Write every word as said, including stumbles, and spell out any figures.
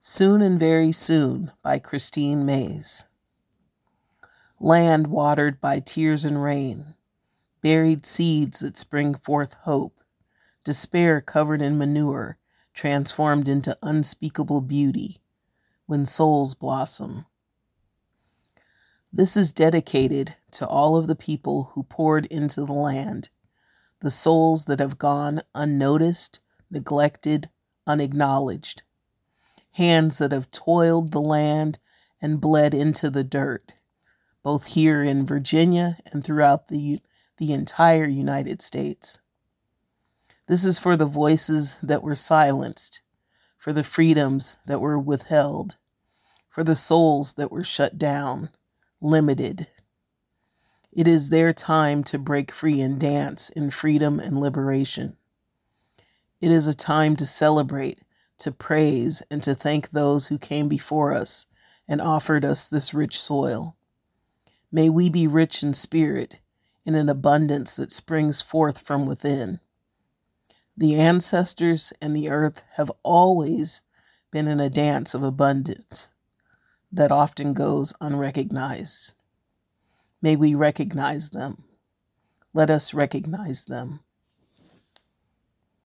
Soon and Very Soon by Christine Mays. Land watered by tears and rain, buried seeds that spring forth hope, despair covered in manure, transformed into unspeakable beauty when souls blossom. This is dedicated to all of the people who poured into the land, the souls that have gone unnoticed, neglected, unacknowledged, hands that have toiled the land and bled into the dirt, both here in Virginia and throughout the, the entire United States. This is for the voices that were silenced, for the freedoms that were withheld, for the souls that were shut down, limited. It is their time to break free and dance in freedom and liberation. It is a time to celebrate, to praise, and to thank those who came before us and offered us this rich soil. May we be rich in spirit, in an abundance that springs forth from within. The ancestors and the earth have always been in a dance of abundance that often goes unrecognized. May we recognize them. Let us recognize them.